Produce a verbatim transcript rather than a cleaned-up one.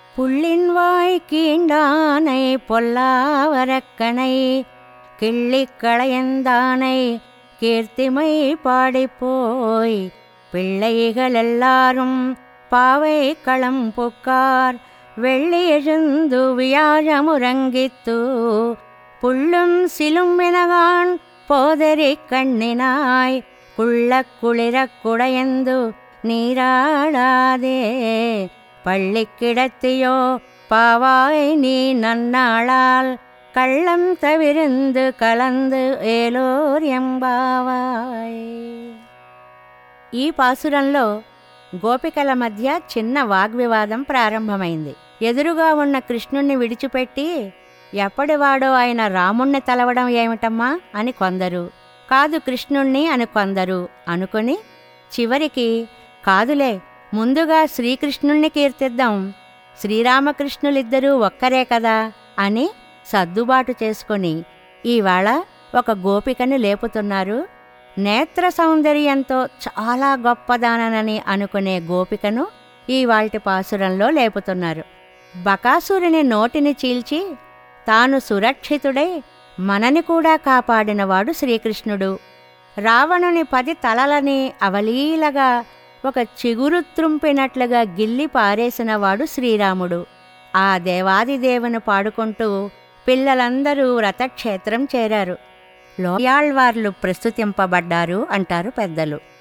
புள்ளின்வாய் கீண்டானை பொல்லாவரக்கனை கிள்ளிக்களையந்தானை கீர்த்திமை பாடிப்போய் பிள்ளைகள் எல்லாரும் பாவை களம் புக்கார் வெள்ளி எழுந்து வியாழமுறங்கித்து புள்ளும் சிலும்பினகான் போதரி கண்ணினாய் குள்ள குளிரக் குடையந்து நீராடாதே பள்ளி கிடத்தியோ பாவாய் நீ நன்னாளால் కళ్ళం తవిరిందు కలందు ఏలోర్యంబావాయ్. ఈ పాసురంలో గోపికల మధ్య చిన్న వాగ్వివాదం ప్రారంభమైంది. ఎదురుగా ఉన్న కృష్ణుణ్ణి విడిచిపెట్టి ఎప్పటివాడో ఆయన రాముణ్ణి తలవడం ఏమిటమ్మా అని కొందరు, కాదు కృష్ణుణ్ణి అని కొందరు అనుకుని చివరికి కాదులే ముందుగా శ్రీకృష్ణుణ్ణి కీర్తిద్దాం, శ్రీరామకృష్ణులిద్దరూ ఒక్కరే కదా అని సర్దుబాటు చేసుకొని ఇవాళ ఒక గోపికను లేపుతున్నారు. నేత్ర సౌందర్యంతో చాలా గొప్పదానని అనుకునే గోపికను ఇవాల్టి పాసురంలో లేపుతున్నారు. బకాసురుని నోటిని చీల్చి తాను సురక్షితుడై మనని కూడా కాపాడినవాడు శ్రీకృష్ణుడు. రావణుని పది తలలని అవలీలగా ఒక చిగురు త్రుంపినట్లుగా గిల్లి పారేసినవాడు శ్రీరాముడు. ఆ దేవాదిదేవుని పాడుకుంటూ పిల్లలందరూ వ్రతక్షేత్రం చేరారు. లోయాళ్వార్లు ప్రస్తుతింపబడ్డారు అంటారు పెద్దలు.